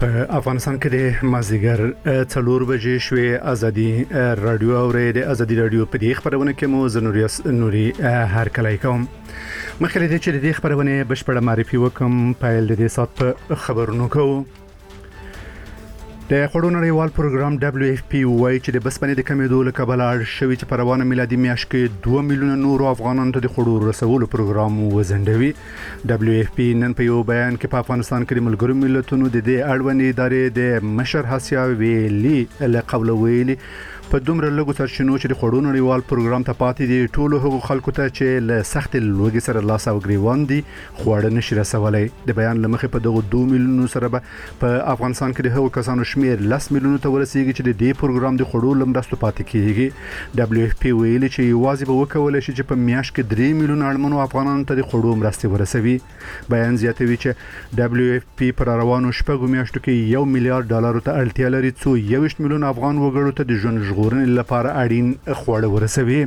په افغانستان کې د مازیګر 4 بجې شوې ازادي رادیو اورې د ازادي رادیو په دې خبرونه کې مو نوري هر کله کوم مخکې د چې د خبرونه بشپړه معرفي وکم پایل د دې سات په خبرونو کوو د خړو نړیوال پروګرام WFP وایي چې د بسپنې د کمیدو له کبله شوی چې په روانه میلادي میاشت کې 2 میلیونه نور افغانانو ته د خړو رسولو پروګرام وزندوي WFP نن په یو بیان کې په افغانستان کې د ملګرو ملتونو د دې اړوندې ادارې د مشر حسیا ویلي له قبل ویلي په دومره لږو سرچینو چې د خړو نړیوال پروګرام ته پاتې دي ټولو هغو خلکو ته چې له سخت لوګي سره لاس او ګریوان دي خوړه نشي رسولای د بیان لمخې په دغه 2 میلیونو سره په افغانستان کې د هغو کسانو شمیر 10 میلیونو ته ورسیږي چې د دې پروګرام د خړو لمرستو پاتې کیږي WFP ویلي چې یوازې به وکولای شي چې په میاشت کې 3 میلیون اړمنو افغانانو ته د خړو مرستې ورسوي بیان زیاتوي چې WFP پر روانو شپږو میاشتو کې 1 میلیارډ ډالر ته اړتیا لري څو 21 میلیون افغان وګړو ته د ژوند ژغورنې لپاره اړین خواړه ورسوي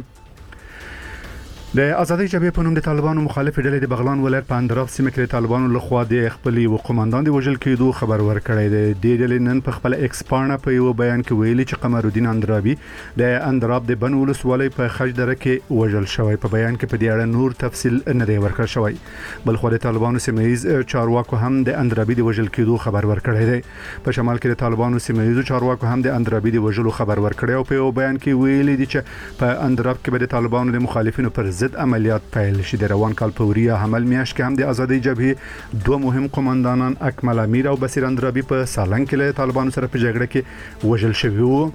د ازادي جبهې په نوم د طالبانو مخالف ډلې د بغلان ولایت په اندراب سیمه کې د طالبانو لخوا د خپل یو قوماندان دی وژل کېدو خبر ورکړی دی د ډلې نن په خپل ایکس پاڼه په یو بیان کې ویلي چې قمر الدین اندرابي د اندراب د بن ولسوالۍ په خجدره کې وژل شوی په بیان کې په دې اړه نور تفصیل نه دی ورکړل شوی بل خو د طالبانو سیمه‌ایز چارواکو هم د اندرابي د وژل کېدو خبر ورکړی دی په شمال کې د طالبانو سیمه‌ایز چارواکو هم د اندرابي د وژلو خبر ورکړی او په یو بیان کې ویلي دي چې په اندراب کې به د طالبانو د مخالفینو پر ضد عملیات پیل شي د روان کال په وریه حمل میاشت کې هم د ازادي جبهې 2 مهم قوماندانان اکمل امیر او بصیر اندرابي په سالنګ کې له طالبانو سره په جګړه کې وژل شوي وو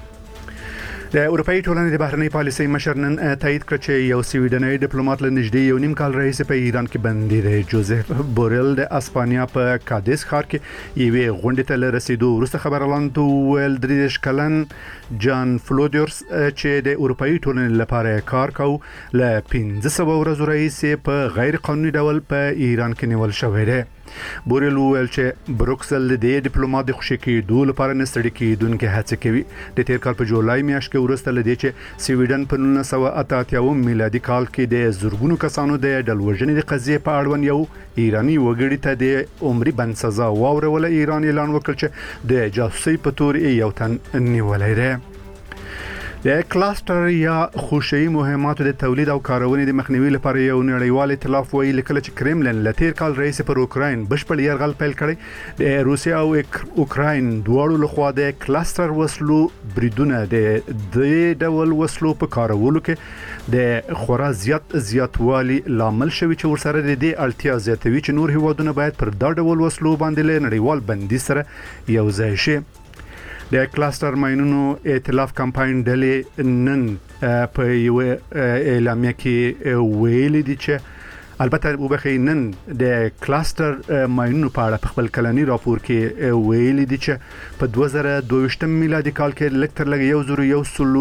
د اروپאי ټولنې د بهرنۍ پالیسۍ مشر نن تایید کړ چې یو سویډنۍ ډیپلوماټ له نږدې یو نیم کال راهیسې په ایران کې بندي دی جوزف بورل د اسپانیا په کادیس ښار کې یوې غونډې ته رسیدو وروسته خبرلاندو ویل درېش کلن جان فلودرز چې د اروپאי ټولنې لپاره کار کاوه له 1500 ورځې راهیسې په غیر قانوني ډول په ایران کې نیول شوی دی بورل ویل چې بروکسل د ډیپلوماټ د خوشی کېدو لپاره نستړي کېدونکو هڅه کوي د تیر کال په جولای میاشت کې ورسته لدی چې سویډن په 1988 میلادي کال کې د زورګونو کسانو د ډلوژنې د قضیې په اړوند یو ایرانی وګړي ته د عمري بند سزا واورول ایران اعلان وکړ چې د جاسوسي په تور یو تن نیولای دی د کلاستر یا خوشي مهماتو د تولید او کارونې د مخنیوي لپاره یو نړیوال ائتلاف ویل کله چې کرملن لتیر کال رئیس پر اوکراین بشپړ یرغل پیل کړي د روسیا او اوکراین دواړو لخوا د کلاستر وسلو بریدونه د ډول وسلو په کارولو کې د خورا زیاتوالی لامل شوی چې ورسره د دې اړتیا زیاتوي چې نور هیوادونه باید پر دا ډول وسلو باندې له نړیوال بندي سره یو ځای شي د کلاستر ماینونو ائتلاف کمپاین ډلې نن په یو اعلامیه کې ویلي دي چې البته وبخې نن د کلاستر ماینونو په اړه په خپل کلنی راپور کې ویلي دي چې په 2022 میلادي کال کې لکتر لګ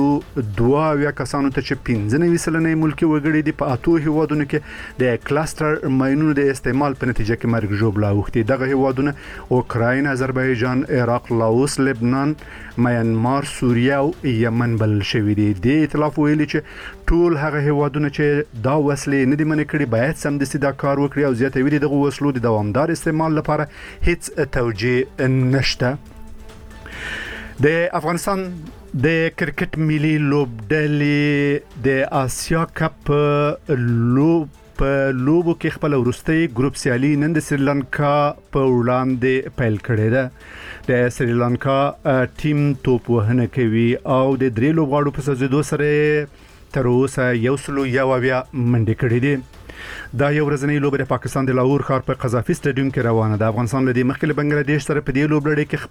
1.2 کسانو ته چې 15 سلنې ملکی وګړي دي په اتو هیوادونو کې د کلاستر ماینونو د استعمال په نتیجه کې مرګ ژوبلا وختي دغه هیوادونه اوکراین آذربایجان عراق لاوس لبنان میانمار سوریه او یمن بل شوی دي د ائتلاف ویلي چې ټول هغه هیوادونه چې دا وسلې نه دي منې کړي باید سمدستي دا کار وکړي او زیاتوي دغه وسلو د دوامدار استعمال لپاره هیڅ توجیه نشته د افغانستان د کرکټ ملي لوبډلې د آسیا کپ په لوبو کې خپل ورستي ګروپ سیالي نن د سریلانکا په وړاندې پیل کړې ده د سریلانکا ټیم توپ وهنه کوي او د درې لوبغاړو په سزیدو سره تر اوسه یو سلو یو بیا منډې کړې دي دا یو ورځنی لوبه د پاکستان د لاهور ښار په قذافي سټیډیوم کې روانه ده افغانستان لدی مخکې له بنگلاديش سره په دې لوبلړۍ کې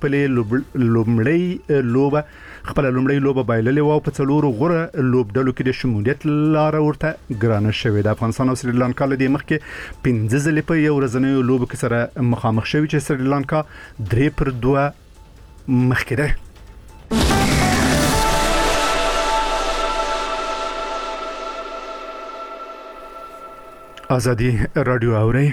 خپل لومړی لوبه بایللې و په څلورو غوره لوبډلو کې د شمولیت لار ورته ګرانه شوې ده افغانستان او سریلانکا لدی مخکې 15 ځلې په یو ورځنی لوبه کې سره مخامخ شوي چې سریلانکا 3-2 مخکې ده ازادي رادیو اوري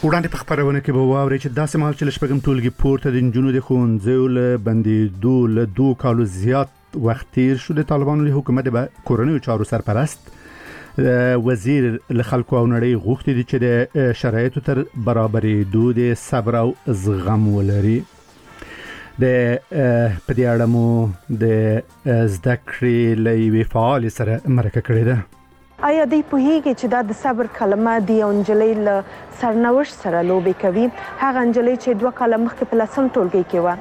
وړاندې په خبرونه کې به واوري چې داسې مهال چې شپږم ټولګي پورته د نجونو د ښوونځیو له بندېدو له 2 کالو زیات وخت تیر شو. د طالبانو د حکومت د کورنیو چارو سرپرست وزیر له خلکو او نړۍ غوښتي دي چې د شرایطو تر برابرېدو د صبر او زغم ولري. د په دې اړه مو د زده کړې له یوې فعالې سره مرکه کړې ده. آیا دوی پوهیږي چې دا د صبر کلمه د یو نجلۍ له سرنوشت سره لوبې کوي، هغه نجلۍ چې 2 کاله مخکې په 10م ټولګي کې وه.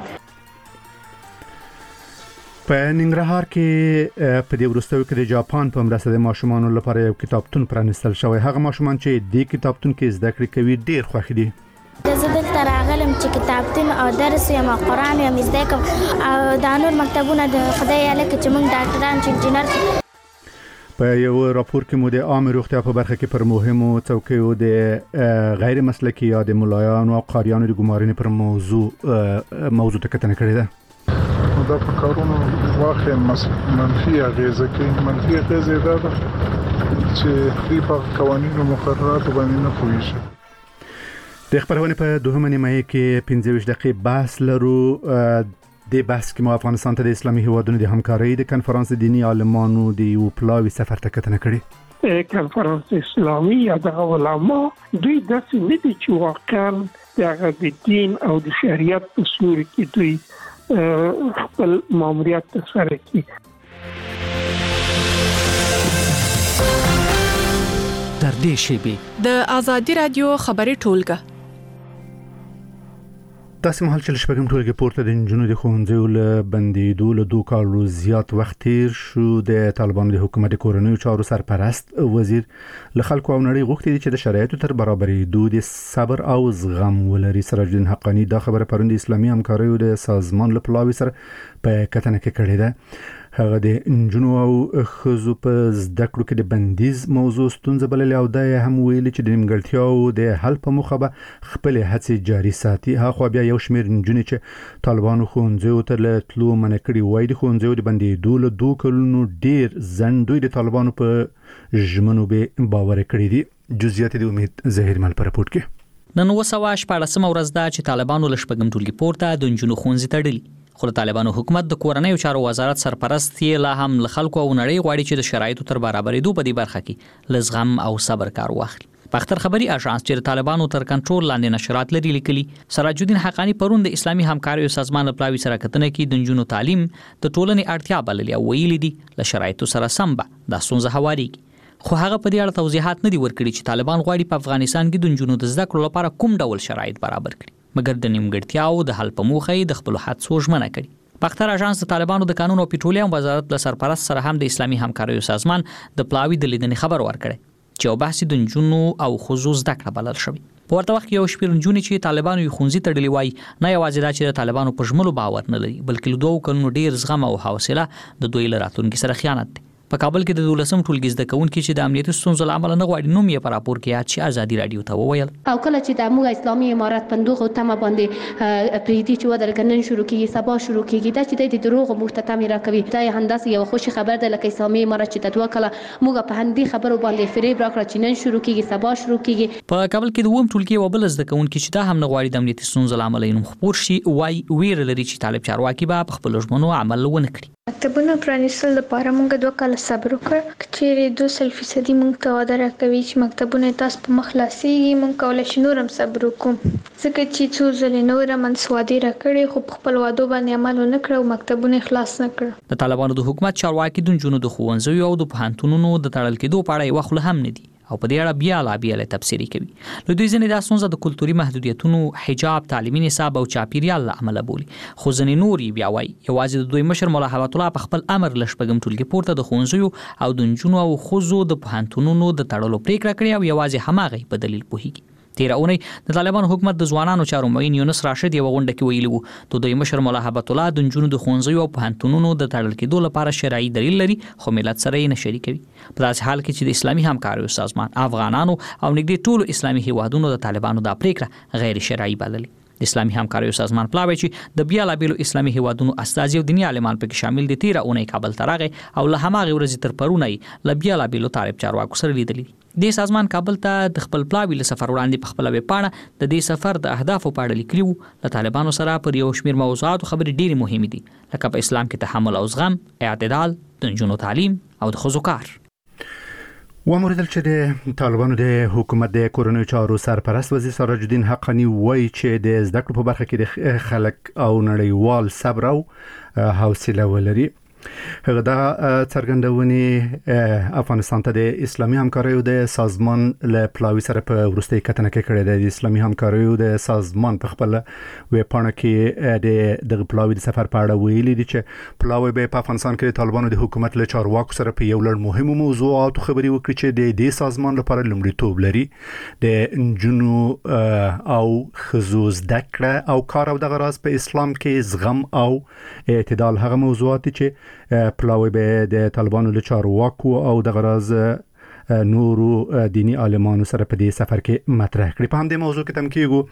په ننګرهار کې په دې وروستیو کې د جاپان په مرسته د ماشومانو لپاره یو کتابتون پرانیستل شوی. هغه ماشومان چې د کتابتون کې زده کړې کوي ډېر خوښ دي. زه دلته راغلم چې کتابتون او درس یم او قرآن یم زده کوم او دا نور مکتبونه د خدای هلکه چې موږ ډاکټران چې انجینر. په یو راپور کې مو د عامه روغتیا په برخه کې پر مهمو څوکیو د غیر مسلکي یا د ملایانو او قاریانو د ګمارنې پر موضوع ته کتنه کړې ده. دا په کارونو واقعا منفي اغیزه کوي. منفي اغیزه دا ده چې دوی په قوانینو مقرراتو باندې نه پوهیږي. د خبرونه په دوهمه نیمه کې 15 دقیقې بحث لرو. د بحث کې مو افغانستان ته د اسلامي هیوادونو د همکارۍ د کنفرانس دینی عالمانو د یو پلاوي سفر ته کتنه کړې. کنفرانس اسلامي یا د علماء دوی داسې نه دي چې واقعا د دین او د شریعت په سوري کې دوی خپل ماموریت ترسره کوي. در دې شیبې د آزادي رادیو خبري ټولګه داسې مهال چې شپږم ټولګي پورته د نجونو د ښوونځیو له بندېدو له 2 کالو زیات وخت تیر شو. د طالبانو د حکومت د کورنیو چارو سرپرست وزیر له خلکو او نړۍ غوښتي دي چې د شرایطو تر برابرېدو د صبر او زغم ولري. سراج الدین حقانی دا خبره پرون د اسلامي همکاریو د سازمان له پلاوي سره په کتنه کې کړې ده. هغه د نجونو او ښځو په زده کړو کې د بندیز موضوع ستونزه بللې او دا هم ویلي چې د نیمګړتیاو د حل په موخه به خپل هڅې جاري ساتي. هغه بیا یو شمېر نجونې چې طالبانو ښوونځیو ته له تلو منع کړي وای د ښوونځیو د بندېدو له 2 کلونو ډېر ځنډ دوی د طالبانو په ژمنو به باور کړي دي. جزئیات د امید ظهیر مل پر راپورټ کې. نن 914 ورځ ده چې طالبانو له شپږم ټولګي پورته د نجونو ښوونځي تړلي. خو د طالبانو حکومت د کورنیو چارو وزارت سرپرست یې لا هم له خلکو او نړۍ غواړي چې د شرایطو تر برابرېدو په دې برخه کې له زغم او صبر کار واخلي. په اختر خبري اژانس چې د طالبانو تر کنټرول لاندې نشرات لري لیکلي سراج الدین حقانی پرون د اسلامي همکاریو سازمان له پلاوي سره کتنه کې د نجونو تعلیم د ټولنې اړتیا بللې او ویلي دي له شرایطو سره سم به دا ستونزه هواريږي. خو هغه په دې اړه توضیحات نه دي ورکړي چې طالبان غواړي په افغانستان کې د نجونو د زده کړو لپاره کوم ډول شرایط برابر کړي، مګر د نیمګړتیاو د حل په موخه د خپل حد سوژمنه کړي. په اختر اژانس د طالبانو د قانون او پټرولیم وزارت له سرپرست سره هم د اسلامي همکاریو سازمان د پلاوي د لیدنې خبر ورکړي چې یو بحث د نجونو او ښځو زده کړه بلل شوی. په ورته وخت کې یو شمېر نجونې چې طالبانو یې ښوونځي تړلي وای نه یوازې دا چې د طالبانو په ژمنو باور نه لري بلکې له 2 کلونو ډېر زغم او حوصله د دوی له راتلونکي سره خیانت دی. په کابل کې د 12م ټولګي زده کوونکي چې د امنیتي ستونزو له امله نه غواړي نوم یې په راپور کې یاد چې ازادي رادیو ته وویل او کله چې د موږ اسلامي امارت پندوغ او تمه باندې پریدي چې ودل کنن شروع کیږي سبا شروع کیږي دا چې د دروغ مختتم راکوي دا هندسه یو خوشي خبر ده لکه اسلامي امارت چې تدوا کله موږ په هندي خبرو باندې فریب راکړه چې نن شروع کیږي سبا شروع کیږي. په کابل کې د 2م ټولګي وبل زده کوونکي چې دا هم نه غواړي د امنیتي ستونزو له امله نوم خپور شي وای ویر لري چې طالب چارواکي به په خپل ژمنو عمل ونه کړي. مکتبونه پرانیستل لپاره موږ 2 کاله صبر وکړ چې 200% موږ ته وعده راکوي چې مکتبونه تاسو په مخ خلاصيږي موږ کولای شو نورم صبر وکړو ځکه چې څو ځلې نور منسوادي راکړي خو خپل وعده باندې عمل نه کړو مکتبونه خلاص نه کړ. د طالبانو د حکومت چارواکي د نجونو د ښوونځیو او د پوهنتونونو د تړل کېدو په اړه یو خل هم نه دي او په دې اړه بیا لا بیا تفسیری کوي. له دوی ځنې د ستونزې د کلتوري محدودیتونو حجاب تعلیمي نصاب او چاپیریال له امله بولي خو ځنې نور بیا وایي یوازې د دوی مشر مولا حبت الله په خپل امر له شپږم ټولګي پورته د ښوونځیو او د نجونو او ښځو د پوهنتونونو د تړلو پریکړه کړې او یوازې هماغه په دلیل پوهیږي. تیره اونۍ د طالبان حکومت د ځوانانو چارو معین یونس راشد یو غونډه کې ویلي وو د دوی مشر مولا حبت الله د نجونو د ښوونځیو او پوهنتونونو د تړل کېدو لپاره شرعي دلیل لري خو ملت سره یې نه شریکوي. په داسې حال کې چې د اسلامي همکاریو سازمان افغانانو او نږدې ټولو اسلامي هیوادونو د طالبانو د پریکړه غیر شرعي بللې. د اسلامي همکاریو سازمان پلاوی چې د بیا لابلو اسلامي هیوادونو استازي او دیني عالمان پکې شامل دي. تیر اونۍ کابل ته راغی او له هماغه ورځې تر پرونی له بیا لابلو طالب چارواکو سره لیدلي. د سازمان کابل ته د خپل پلاوی له سفر وړاندې په خپل ویبپاڼه د دې سفر د اهدافو په اړه لیکلي وو. له طالبانو سره پر یو شمېر موضوعاتو خبرې ډېرې مهمې دي، لکه په اسلام کې تحمل او زغم، اعتدال، د نجونو تعلیم او د ښځو کار. وموردل چې د طالبانو د حکومت د کورنیو چارو سرپرست وزیر سراج الدین حقانی وایي چې د زده کړو په برخه کې د خلک او نړیوال صبر او حوصله ولري. هغه د څرګندونې افغانستان ته د اسلامي همکاریو د سازمان له پلاوی سره په ورستۍ کتنه کې کړې ده. د اسلامي همکاریو د سازمان په خپل ویبپاڼه کې د پلاوی د سفر په اړه ویلي دي چې پلاوی به په افغانستان کې د طالبانو د حکومت له چارواکو سره په یو لړ مهمو موضوعاتو خبرې وکړي چې د دې سازمان لپاره لومړیتوب لري. د نجونو او ښځو زده کړه او کار او دغه راز په اسلام کې زغم او اعتدال هغه موضوعات چې پلاوی به د طالبانو له چارواکو او د غراز نورو دینی عالمانو سره په دې سفر کې مطرح کړي. په همدې موضوع کې تم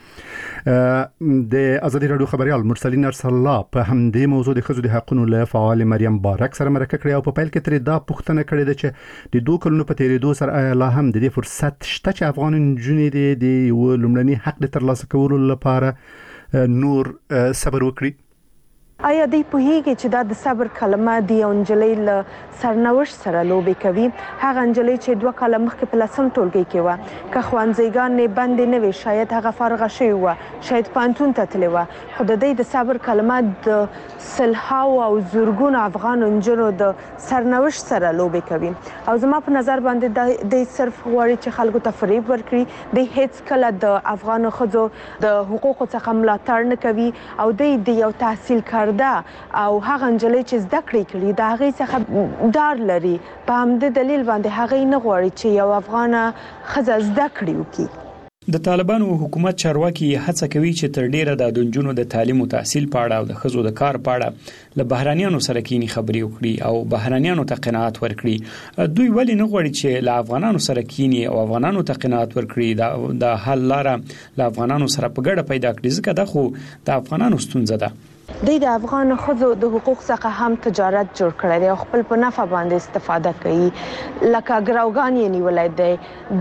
کېږو د ازادي رادیو خبريال مرسلین ارسل الله په همدې موضوع د ښځو د حقوقو له فعال مریم بارک سره مرکه کړې او په پیل کې ترې دا پوښتنه کړې ده چې د 2 کلونو په تیریدو سره لا هم د دې فرصت شته چې افغان نجونې د لومړني حق د ترلاسه کولو لپاره نور صبر وکړي. آیا دوی پوهیږي چې دا د صبر کلمه دی او انجلۍ له سرنوشت سره لوبې کوي؟ هغه انجلۍ چې 2 کاله مخکې په 10م ټولګي کې وه، که ښوونځیګانې بندې نه وي شاید هغه فارغه شوې وه، شاید پوهنتون ته تللې وه، خو د دوی د صبر کلمه د سلهاو او زرګونو افغان نجونو د سرنوشت سره لوبې کوي. او زما په نظر باندې دوی صرف غواړي چې خلکو ته فریب ورکړي. دوی هیڅ کله د افغانو ښځو د حقوقو څخه ملاتړ نه کوي او دوی د یو تحصیل کار او هغه انجلۍ چې زده کړې کړي د هغې څخه ډار لري. په همدې دلیل باندې هغې نه غواړي چې یو افغانه ښځه زده کړې وکړي. د طالبانو حکومت چارواکي هڅه کوي چې تر ډیره د نجونو د تعلیم او تحصیل په اړه او د ښځو د کار په اړه له بهرانيانو سره کینی خبرې وکړي او بهرانيانو ته قناعت ورکړي. دوی ولې نه غواړي چې له افغانانو سره کینی او افغانانو ته قناعت ورکړي؟ د حل لاره له افغانانو سره په ګډه پیدا کړي، ځکه دا خو د افغانانو ستونزه ده. دوی د افغان ښځو د حقوق څخه هم تجارت جوړ کړی دی او خپل په نفع باندې استفاده کوي. لکه ګراوګان یې نیولای دی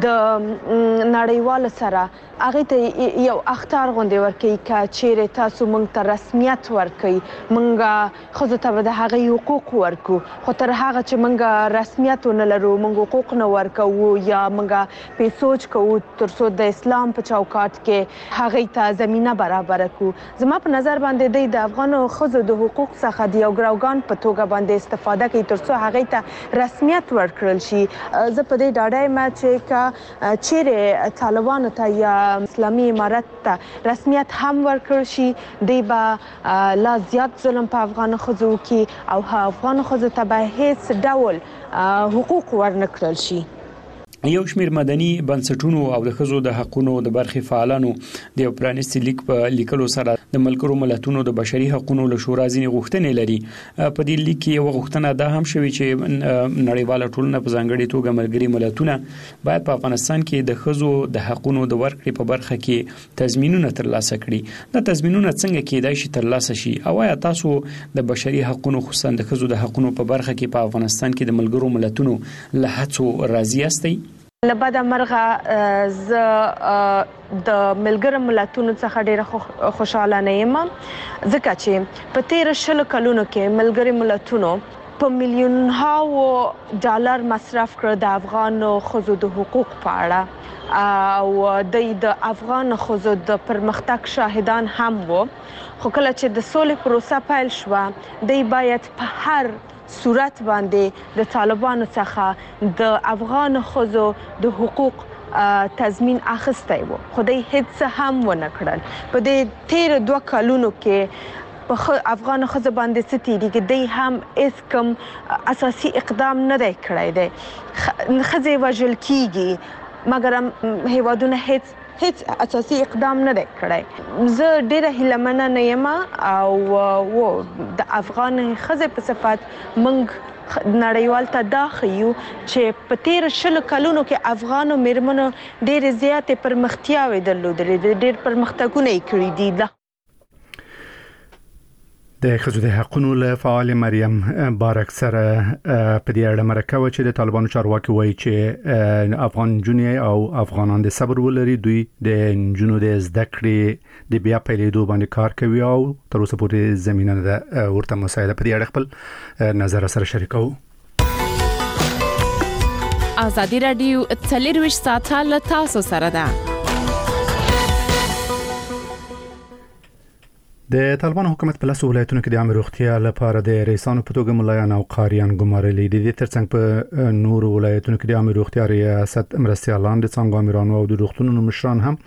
د نړیوال سره هغه ته یو اختار غونډه ورکوي چې چیرې تاسو مونږ ته رسمیت ورکوي، مونږ ښځو ته د هغه حقوق ورکو، خو تر هغه چې مونږ رسمیت نه لرو، مونږ حقوق نه ورکو یا مونږ په سوچ کوو ترڅو د اسلام په چوکاټ کې هغه ته زمينه برابر کو. زما په نظر باندې د افغانو ښځو د حقوق څخه د یو ګراوګان په توګه باندې استفاده کوي ترڅو هغه ته رسمیت ورکړل شي. زه په دې ډاډه یم چې چیرې طالبانو ته یا اسلامي امارت ته رسمیت هم ورکړل شي، دی به لا زیات ظلم په افغان ښځو کې او افغان ښځو ته به هیڅ ډول حقوق ورنکړل شي. یو شمیر مدني بنسټونو او د ښځو د حقوقو د برخې فعالانو د یو پرانیستي لیک په لیکلو سره د ملګرو ملتونو د بشري حقوقو له شورا ځینې غوښتنې لري. په دې لیک کې یو غوښتنه ده هم شوې چې نړیواله ټولنه په ځانګړي توګه ملګري ملتونه باید په افغانستان کې د ښځو د حقوقو د ورکړې په برخه کې تضمینونه ترلاسه کړي. دا تضمینونه څنګه کېدای شي ترلاسه شي؟ او آیا تاسو د بشري حقوقو خصوصا د ښځو د حقوقو په برخه کې په افغانستان کې د ملګرو ملتونو له هڅو راضي یاستئ؟ لبدا مرغه ز د ملګرو ملتونو څخه ډیره خوشاله نه یم، ځکه چې په تیر 20 کلونو کې ملګرو ملتونو په میلیونونو ډالر مصرف کړ د افغانو ښځو د حقوق په اړه او د افغان ښځو د پرمختګ شاهدان هم وو. خو کله چې د سولې پروسه پیل شوه، دوی باید په هر صورت باندې د طالبانو څخه د افغان ښځو د حقوق تضمین اخیستی وو، خو دوی هیڅ هم ونه کړل. په دې تیر 2 کلونو کې په افغان ښځو باندې څه تیریږي، دوی هم هیڅ کوم اساسي اقدام نه دی کړی دی. ښځې وژل کیږي مګر هیوادونه هیڅ اساسي اقدام نه دی کړی. زه ډیره هیلهمنه نه یم او د افغان ښځې په صفت موږ نړیوال ته دا ښیو چې په تیر 20 کلونو کې افغانو میرمنو ډېر زیاتې پرمختیاوې درلودلې، ډېر پرمختګونه یې کړي دي. د ښځو د حقوقو له فعال مریم بارک سره په دې اړه مرکه و چې د طالبانو چارواکي وایي چې افغان جنۍ او افغانان د صبر ولري، دوی د جنونو د زده کړې د بیا پیلېدو باندې کار کوي او تر اوسه پورې زمينه ده ورته مساعده. په دې اړه خپل نظر سره شریکو. ازادي رادیو 24 ساعته له تاسو سره ده. د طالبانو حکومت په لاسو ولایتونو کې د عامه روغتیا لپاره د رئیسانو په توګه ملایان او قاریان ګمارلي دي. د ترڅنګ په نورو ولایتونو کې د عامه روغتیا ریاست مرستيالان د څنګه امیرانو او د روغتونونو مشران هم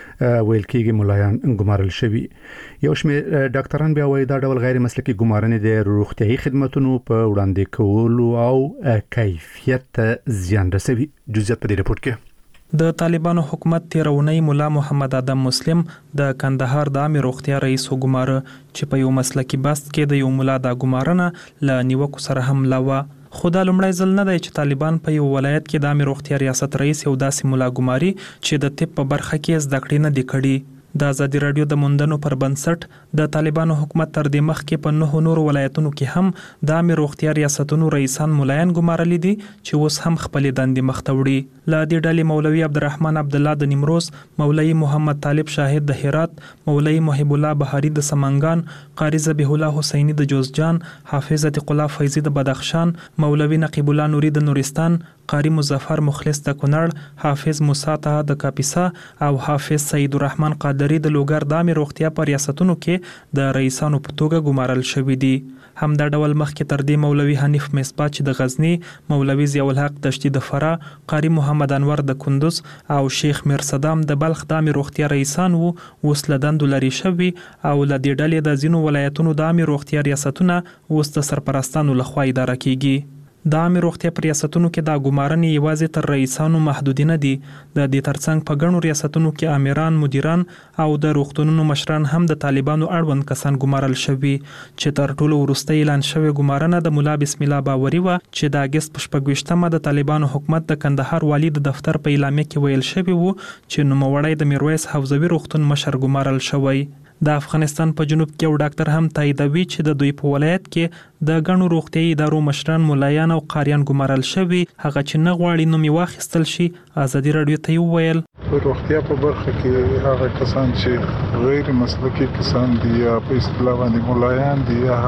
ویل کېږي ملایان ګمارل شوي. یو شمېر ډاکټران بیا وایي دا ډول غیر مسلکي ګمارنې د روغتيایي خدماتو په وړاندې کولو او کیفیت ته زیان رسوي. جزئیات په دې رپورت کې د طالبانو حکومت تیرونی مولا محمد ادم مسلم د کندهار د عامه روغتیا رئیس وګماره چې په یو مسلکي بست کې د یو مولا د ګمارنه ل نیوکو سره حمله و. خو دا لومړی ځل نه دی چې طالبان په یو ولایت کې د عامه روغتیا ریاست رئیس یو داسې مولا ګماري چې د طب په برخه کې زده کړې نه دی کړي. د ازادي رادیو د موندنو پر بنسټ د طالبانو حکومت تر دې مخکې په 9 نورو ولایتونو کې هم د عامه روغتیا ریاستونو رئیسان مولایان ګمارلي دي چې اوس هم خپل دندې مخته وړي. له دې ډلې مولوي عبدالرحمن عبد الله د نیمروز، مولوي محمد طالب شاهد د هرات، مولوي محب الله بهاري د سمنګان، قاری ذبیح الله حسینی د جوزجان، حافظ عتیق الله فیضی د بدخشان، مولوي نقیب الله نوری د نورستان، قاری مظفر مخلص د کونړ، حافظ موسی طه د کاپیسا او حافظ سید الرحمن قادری د لوګر د عامه روغتیا په ریاستونو کې د رئیسانو په توګه ګمارل شوي دي. هم دا ډول مخکې تر دې مولوي حنیف مصباح چې د غزنی، مولوي ضیاء الحق دشتي د فرا، قاری محمد انور د کندوز او شیخ میر صدام د بلخ د عامه روغتیا رئیسان وو اوس له دندو لري شوي او له دې ډلې د ځینو ولایتونو د عامه روغتیا ریاستونه اوس د سرپرستانو لخوا اداره کیږي. د عامه روغتیا په ریاستونو کې د ګمارنې یوازې تر رئیسانو محدود نه دي. د دې ترڅنګ په ګڼو ریاستونو کې امیران، مدیران او د روغتونونو مشران هم د طالبانو اړوند کسان ګمارل شوي چې تر ټولو وروسته اعلان شوی ګمارنه د مولا بسم الله باوري و چې د اگست په 24مه د طالبانو حکومت د کندهار والی د دفتر په اعلامیه کې ویل شوی وو چې نوموړی د میرویس حوزوي روغتون مشر ګمارل شوی. د افغانستان په جنوب کې یو ډاکټر هم تاییدوي چې د دوی په ولایت کې د غنو روغتيایي ادارو مشران مولایان او قاریان ګمارل شوي، هغه چې نه غواړي نوم یې واخیستل شي. ازادي رادیو ته ویل په روغتیا په برخه کې هغه کسان چې غیر مسلکي کسان دي یا په اصطلاح باندې مولایان دي یا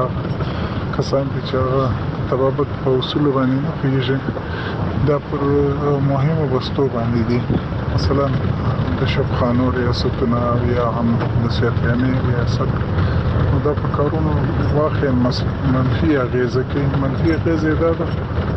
کسان دي چې هغه طبابت په اصول باندې نه پیژني، دا پر مهمه بستو باندې دي. مثلا د شفخانو ریاستونه یا هم د سیاحتي ریاست دا په کارونو واقعا منفي اغیزه کوي. منفي اغیزه دا ده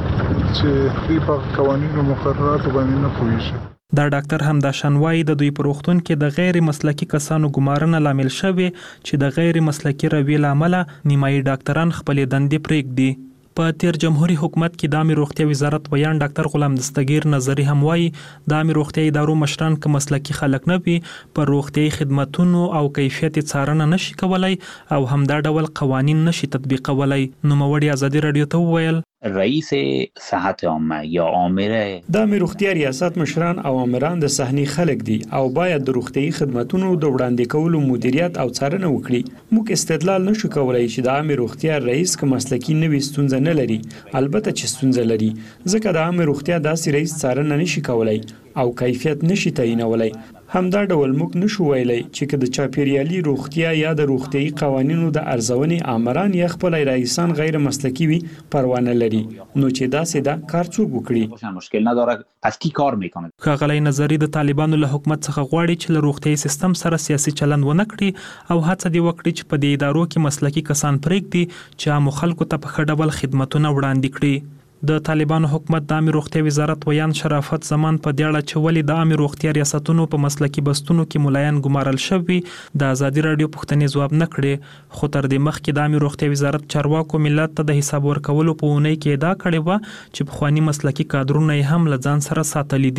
چې دوی په قوانینو مقرراتو باندې نه پوهیږي. دا ډاکټر هم دا شنوای د دوی په روغتون کې د غیر مسلکي کسانو ګمارنه لامل شوی چې د غیر مسلکي رویې لامل نیمایي ډاکټران خپل دندې پرېږدي. په تیر جمهوریت حکومت کې د عامه روغتیا وزارت ویان ډاکټر غلام دستگیر نظری هم وایي د عامه روغتیا ادارو مشران که مسلکي خلک نه وي پر روغتيایي خدماتو او کیفیت څارنه نشي کولای او هم دا ډول قوانین نشي تطبیقولای. نو موړي ازادي رادیو ته ویل رئیس صحت عامه یا آمر د عامه روغتیا ریاست مشران او آمران د صحنی خلک دي او باید د روغتيایي خدماتو د وړاندې کولو مدیریت او څارنه وکړي. موږ استدلال نشو کولای چې د عامه روغتیا رئیس که مسلکي نه وي ستونزه نه لري، البته چې ستونزه لري ځکه د عامه روغتیا داسې رئیس څارنه نشي کولای او کیفیت نشي تعیینولای. همدا ډول موږ نشو ویلای چې د چاپیریالي روغتیا یا د روغتيایي قوانینو د ارزونې آمران یا خپل رئیسان غیر مسلکي وي پروا نه لري، نو چې داسې دا کار څوک وکړي مشکل نه داره پس کی کار میکنه. ښاغلی نظری د طالبانو له حکومت څخه غواړي چې له روغتيایي سیستم سره سیاسي چلند ونه کړي او هڅه دی وکړي چې په دې ادارو کې مسلکي کسان پرېږدي چې عامو خلکو ته په ښه ډول خدمتونه وړاندې کړي. د طالبانو حکومت د عامه روغتیا وزارت ویان شرافت زمان په دې اړه چې ولې د عامه روغتیا ریاستونو په مسلکي بستونو کې مولایان ګمارل شوي د ازادي رادیو پوښتنې ځواب نه کړي. خو تر دې مخکې د عامه روغتیا وزارت چارواکو ملت ته د حساب ورکولو په اونۍ کې ادعا کړې و چې پخواني مسلکي کادرونه هم له ځان سره ساتلي دي.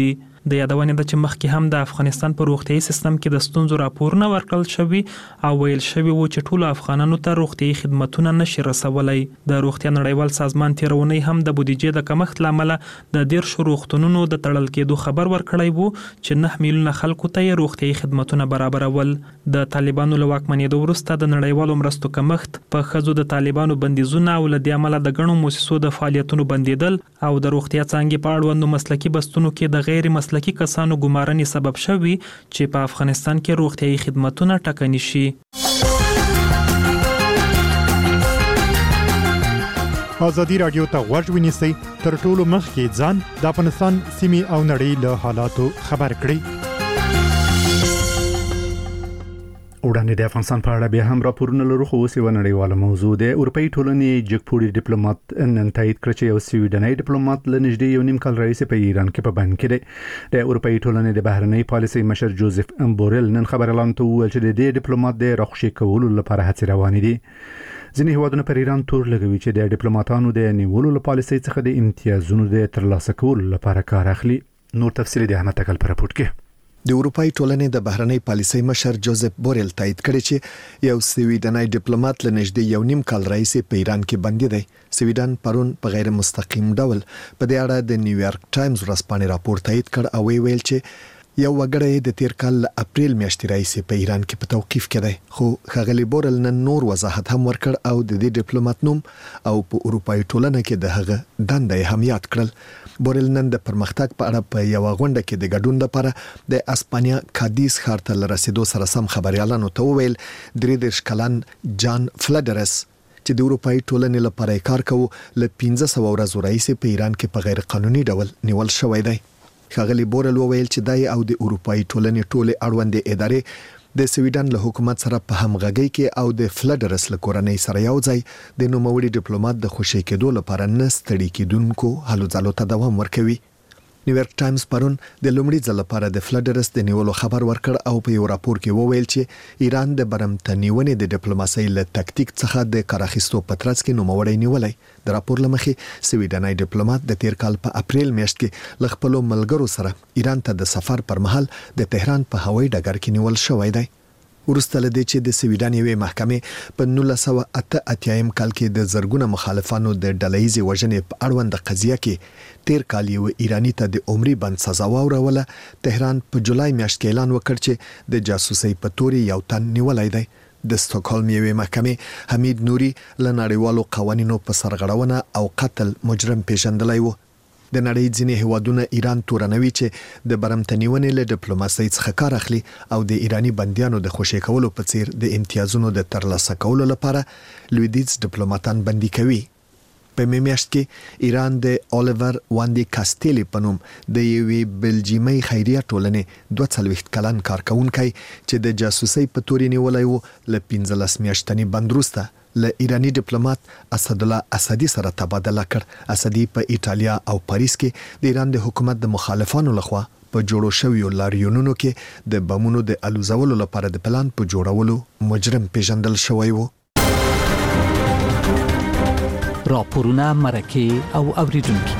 د یادونې د چې مخکې هم د افغانستان په روغتيایي سیستم کې د ستونزو راپورونه ورکړل شوي او ویل شوي وو چې ټول افغانانو ته روغتيایي خدماتونه نشي رسولای. د روغتیا نړیوال سازمان تیرونی هم د بودیجې د کمښت لامل د 10 روغتونونو د تړل کېدو خبر ورکړی وو چې 9 میلیونه خلکو ته روغتيایي خدماتونه برابرول. د طالبانو له واکمنېدو وروسته د نړیوالو مرستو کمښت په ښځو د طالبانو بندیزونه او له دې امله د ګڼو مؤسسو د فعالیتونو بندیدل او د روغتیا څانګې په اړوندو مسلکي بستونو کې د غیر مسلکي کسانو ګمارنې سبب شوي چې په افغانستان کې روغتيایي خدماتونه ټکني شي. ازادي رادیو ته غوږ ونیسئ تر ټولو مخکې ځان د افغانستان سیمې او نړۍ له حالاتو خبر کړئ. وړاندې د افغانستان په اړه بیا هم راپورونه لرو خو اوس یو نړیواله موضوع ده. اروپאי ټولنې جګپوړي ډیپلوماټ نن تایید کړ چې یو سویډنۍ ډیپلوماټ له نږدې یو نیم کال راهیسې په ایران کې په بند کې دی. د اروپאי ټولنې د بهرنۍ پالیسۍ مشر جوزف بورل نن خبر اعلان ته وویل چې د دې ډیپلوماټ د راخوشي کولو لپاره هڅې روانې دي. ځینې هیوادونه پر ایران تور لګوي چې د ډیپلوماټانو د نیولو له پالیسۍ څخه د امتیازونو د ترلاسه کولو لپاره کار اخلي. نور تفصیل د احمد تکل پر راپورټ کې. د اروپאי ټولنې د بهرنۍ پالیسۍ مشر جوزف بورل تایید کړی چې یو سویډنۍ ډیپلوماټ له نږدې یو نیم کال راهیسې په ایران کې بندي دی. سویډن پرون په غیر مستقیم ډول په دې اړه د نیویارک ټایمز ورځپاڼې راپور تایید کړ او ویل چې یو وګړی د تیر کال اپریل میاشتې راهیسې په ایران کې په توقیف کې دی. خو ښاغلي بورل نن نور وضاحت هم ورکړ او د دې ډیپلوماټ نوم او په اروپאי ټولنه کې د هغه دنده هم یاد کړل. بورل نن د پرمختګ په اړه په یو غونډه کې د ګډون لپاره د اسپانیا کادیس ښار ته لرسیدو سره سم خبريالانو ته وویل 33 کلن جان فلډرس چې د اروپאי ټولنې لپاره کار کوي ل 1500 ورځې راهیسې په ایران کې په غیر قانوني ډول نیول شوی دی. ښاغلي بورل وویل چې دای او د اروپאי ټولنې ټوله اړوندې ادارې د سویډن له حکومت سره په همغږي کې او د فلډرس له کورنۍ سره یو ځای د نوموړي ډیپلوماټ د خوشی کېدو لپاره نه ستړي کېدونکو هلو ځلو ته دوام ورکوي. نیویارک ټایمز پرون د لومړي ځل لپاره د فلډرس د نیولو خبر ورکړ او په یو راپور کې وویل چې ایران د برمتنیونې د ډیپلوماسۍ له تکتیک څخه د کار اخیستو په ترڅ کې نوموړی نیولای. د راپور لمخې سویډنۍ ډیپلوماټ د تیر کال په اپریل میاشت کې ل خپل ملګرو سره ایران ته د سفر پر مهال د تهران په هوایي ډګر کې نیول شوی دی. ورسته لدې چې د سویډن یوې محکمې په 1988 کال کې د زرګونه مخالفانو د ډلهیزې وژنې په اړوند قضیه کې تیر کال یو ایرانی ته د عمري بند سزا وروله. تهران په جولای میاشت کې اعلان وکړ چې د جاسوسۍ په تور یو تن نیولای دی. د سټاکهولم یوې محکمې حمید نوري له نړیوالو قوانینو په سرغړونه او قتل مجرم پیژندلای وو. د نړۍ ځینې هیوادونه ایران تورنوي چې د برمتنیونې له ډیپلوماسۍ څخه کار اخلي او د ایرانی بندیانو د خوشی کولو په څیر د امتیازونو د ترلاسه کولو لپاره لویدیز ډیپلوماټان بندي کوي. په میاشت کې ایران د الیور واندي کاستیلی په نوم د یوې بلجیمي خیریه ټولنې 42 کلن کارکونکي چې د جاسوسۍ په تور نیولای وو ل 15 میاشتنی بند وروسته له ایرانی ډیپلوماټ اسد الله اسدی سره تبادله کړ. اسدی په ایتالیا او پاریس کې د ایران د حکومت د مخالفانو لخوا په جوړو شویو لاریونونو کې د بمونو د الوزولو لپاره د پلان په جوړولو مجرم پیژندل شوی وو. راپورونه مرکه او اوریدونکو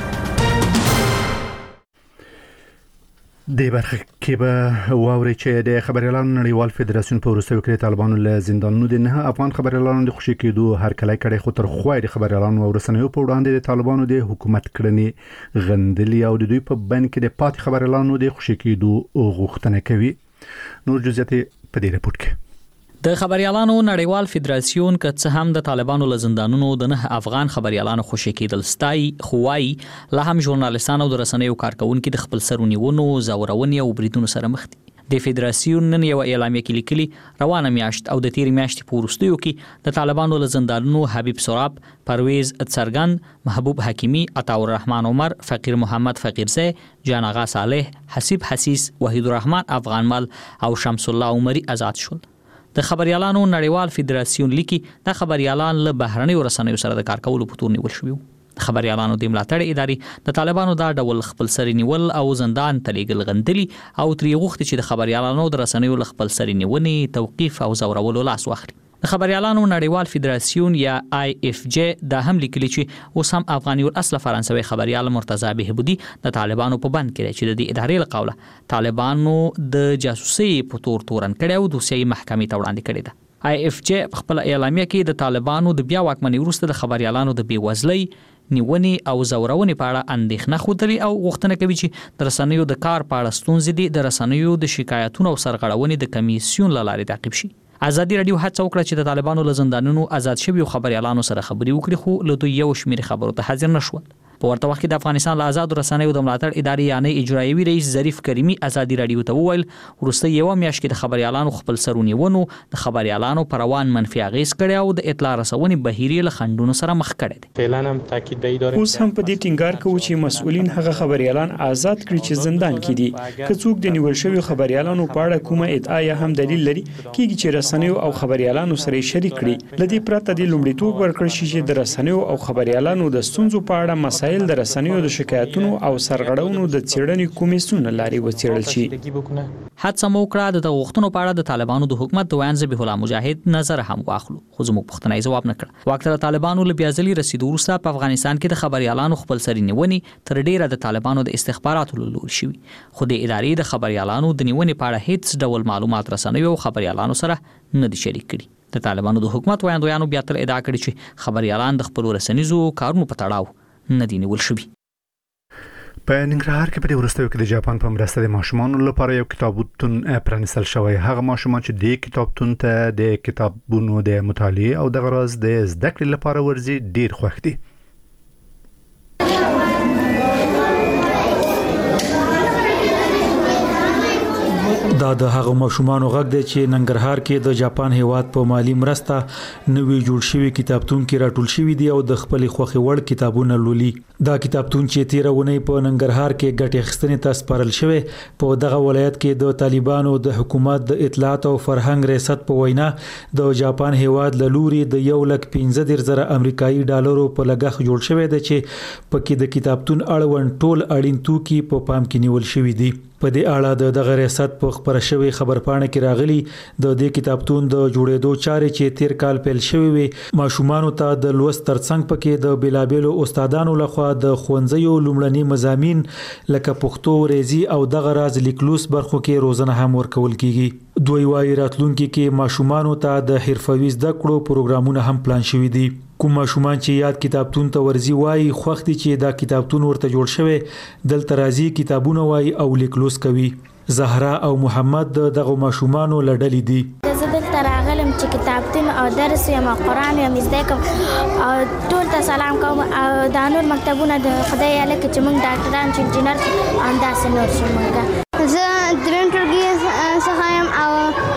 د برخه کې به واوري چې د خبريالانو نړیوال فدراسیون په وروستیو کې طالبانو له زندانونو د نه افغان خبريالانو د خوشی کېدو هر کله کړي خو تر خوای د خبريالانو ورسنیو په وړاندې د طالبانو د حکومت کړنې غندلي او د دوی په بند کې د پات خبريالانو د خوشی کېدو غوښتنه کوي. نور جزئیات په دې راپور کې. د خبريالانو نړیوال فدراسیون که څه هم د طالبانو له زندانونو د نه افغان خبريالانو خوشی کېدل ستای خوای لا هم ژورنالیستانو د رسنیو کارکونکو د خپل سرونیونو زورونې او بریدونو سره مخ دي. د فدراسیون نن یو اعلامیه کې لیکلي روانه میاشت او د تیر میاشتې په وروستیو کې د طالبانو له زندانونو حبیب سراب، پرویز اتسرګن، محبوب حکیمی، عطاء الرحمن عمر، فقیر محمد فقیرزی، جان آغا صالح، حسیب حسیس، وحید الرحمن افغانمل او شمس الله عمری آزاد شول. د خبريالانو نړیوال فدراسیون لیکي د خبريالان له بهرنۍ رسنیو سره د کار کولو په تور نیول شوی. خبريالانو د ملاتړ ادارې د طالبانو دا ډول خپل سری نیول او زندان تلیګل غندلي او تری غوښتي چې د خبريالانو د رسنیو له خپل سری نیونې توقيف او زورولو لاس واخلي. د خبريالانو نړیوال فدراسیون یا IFJ دا هم لیکلي چې اوس هم افغاني الاصل فرانسوي خبريال مرتضی بهبودي د طالبانو په بند کې چې د ادارې له قوله طالبانو د جاسوسي په تور تورن کړي او دوسیې محکمې ته وړاندې کړي ده. IFJ په خپل اعلامیه کې د طالبانو د بیا واکمنۍ وروسته د خبريالانو د بیوزلۍ نیونې او زورونې په اړه اندېښنه ښودلې او غوښتنه کوي چې د رسنیو د کار په اړه ستونزې دي د رسنیو د شکایتونو او سرغړونې د کمیسیون له لارې تعقیب شي. ازادي رادیو هڅه وکړه چې د طالبانو له زندانونو آزاد شویو خبريالانو سره خبري وکړي خو له دوی یو شمېر خبرو ته حاضر نشول. په ورته وخت کې د افغانستان له آزاد رسنیو د ملاتړ ادارې یعنی اجرایوي رئیس ظریف کریمي ازادي رادیو ته وویل وروسته یو میاشت کې د خبريالانو خپل سرونیونو د خبريالانو پر روان منفي اغیز کړي او د اطلاع رسونې بهیري له خندونو سره مخ کړي دي. فعلا هم تاکید دی داره اوس هم په دې ټینګار کوي چې مسؤلین هغه خبريالان آزاد کړي چې زندان کې دي که څوک د نیول شوی خبريالانو په اړه کومه ادعا هم دلیل لري کیږي چې رسنیو او خبريالانو سره شریک کړي. لدی پرته د لومړیتوب ورکړل شي چې د رسنیو او خبريالانو د ستونزو په اړه مسایل د رسنیو د شکایتونو او سرغړونو د څېړنې کمیسیون لارې وڅېړل شي. هڅه مو کړه د غوښتنو په اړه د طالبانو د حکومت د ویان ذبیح الله مجاهد نظر هم واخلو خو زموږ پوښتنه جواب نه کړ. وخت طالبانو له بیازلي رسیدو وروسته په افغانستان کې د خبريالانو خپل سری نیونې تر ډیره د طالبانو د استخباراتو له لوري شوی خو د ادارې د خبريالانو د نیونې په اړه هیڅ ډول معلومات رسنیو او خبريالانو سره نه دي شریک کړي. د طالبانو د حکومت ویاندویانو بیا تر ادعا کړي چې خبريالان د خپل رسنیزو کارونو په تړاو نه دي نیول شوي. په ننګرهار کې په دې وروستیو کې د جاپان په مرسته د ماشومانو لپاره یو کتابتون پرانیستل شوی. هغه ماشومان چې د کتابتون ته د کتابونو د مطالعه او د غرض د زده کړې لپاره ورځي ډیر خوښ دي. دا د هغه ماشومان غږ دی چې ننګرهار کې د جاپان هیواد په مالی مرسته نوې جوړ شوی کتابتون کې راټول شوی دی او د خپل خوخي وړ کتابونه لولي. دا کتابتون چې تیرونه په ننګرهار کې ګټه اخیستنې ته سپارل شوی په دغه ولایت کې د طالبانو د حکومت د اطلاعات او فرهنګ ریاست په وینا د جاپان هیواد له لوري د 1,15,000 امریکایي ډالرو په لګښت جوړ شوی دی چې پکې د کتابتون اړوند ټول اړین توکي په پام کې نیول شوی دي. په دې اړه د ریاست په خبر شوی خبرپاڼه کې راغلي د دې کتابتون د جوړېدو چارې چې تیر کال پیل شوی وي ماشومان ته د لوست ترڅنګ پکې د بلابلو استادانو لخوا د خوندزیو لومړني مضامین لکه پښتو ریاضي او د غراز لیکلوس برخو کې روزنه هم ورکول کیږي. دوی وايي راتلونکي کې ماشومان ته د حرفوي زده کړو پروګرامونه هم پلان شوي دي. کوم ماشومان چې یاد کتابتون ته ورځي وایي خوښ دي چې دا کتابتون ورته جوړ شوی دلته راځي کتابونه وایي او لیکلوس کوي. زهرا او محمد دغه ماشومانو لړلې دي. زه دلته راغلم چې کتابتون او درس یم او قرآن یم زده کوم او ټول ته سلام کوم او دا نور مکتبونه د خدای لکه چې موږ ډاکټران چې انجینر همداسې نور شو. موږ زه دریم ټولګي څخه یم او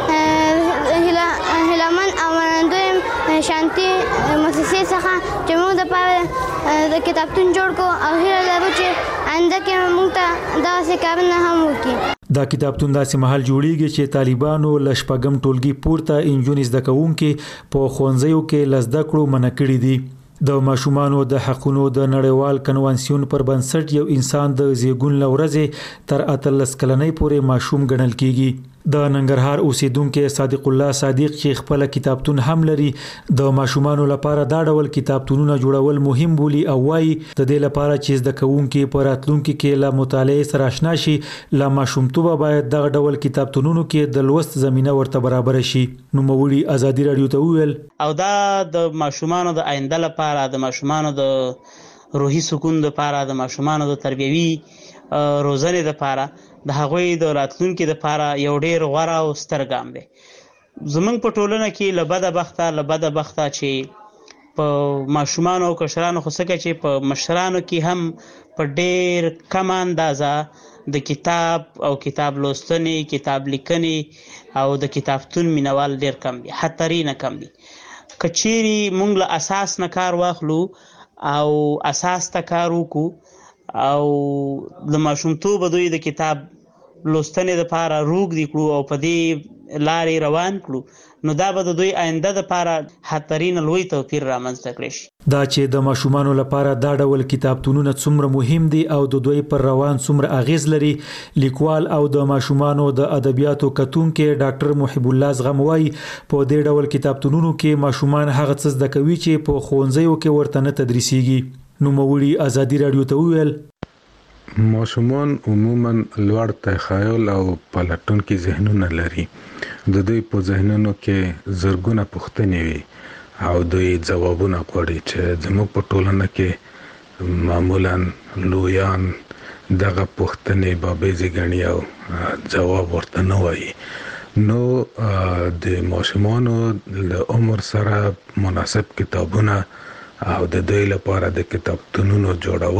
هیلمن او دویم شانتي مؤسسې څخه چې موږ د پاره د کتابتون جوړ کو او هیله لرو چې آینده کې موږ ته داسې کارونه هم وکړي. دا کتابتون داسې محل جوړیږي چې طالبانو لشپګم ټولګي پورته انجونې زده کوونکې په ښوونځیو کې لزده کړو منع کړي دي. د ماشومانو د حقونو د نړیوال کنوانسیون پر بنسټ یو انسان د زیږون لورځې تر 18 کلنۍ پورې ماشوم ګڼل کیږي. د ننګرهار اوسیدونکو صادق الله صادق چې خپل کتابتون هم لري د ماشومانو لپاره دا ډول کتابتونونه جوړول مهم بولي او وايي د دې لپاره چې زده کوونکو په راتلونکو کې له مطالعه سره آشنا شي لا ماشومتوب باید دغه ډول کتابتونونو کې د لوست زمينه ورته برابر شي. نو موري ازادي رادیو ته ویل او دا د ماشومانو د آینده لپاره د ماشومانو د روحي سکون لپاره د ماشومانو د تربیوي روزنې لپاره د هغوی د راتلونکو لپاره یو ډیر غوړه او ستر ګام دی. زمونږ په ټولنه کې لبده بخته چې په ماشومانو او کشرانو خو څه چې په مشرانو کې هم په ډیر کم اندازه د کتاب او کتاب لوستنې کتاب لیکنې او د کتابتون مینوال ډیر کم دي حتی نه کم دي. کچيري مونږ له اساس نه کار واخلو او اساس ته کار وکړو او د ماشومتوب دوی د کتاب لوستنې لپاره روغ دي کړو او په دې لارې روان کړو نو دا به د دوی آینده لپاره حترین لوی توپیر رامنځته کړي شي. دا چې د ماشومانو لپاره دا ډول کتابتونونه څومره مهم دي او د دوی پر روان څومره اغیز لري، لیکوال او د ماشومانو د ادبیاتو کتونکو ډاکټر محب الله زغم وايي په دې ډول کتابتونونو کې ماشومان هغه څه زده کوي چې په ښوونځیو کې ورته نه تدریسيږي. نو موري ازادي رادیو ته ویل ماشومان عموما لوړ تخیل او پلټونکي ذهنونه لري. د دوی په ذهنونو کې زرګونه پوښتنې وي او دوی ځوابونه غواړي چې زموږ په ټولنه کې معمولا لویان دغه پوښتنې بابیزي ګڼي او جواب ورته نه وایي. نو د ماشومانو له عمر سره مناسب کتابونه او د دوی لپاره د کتابتونونو جوړول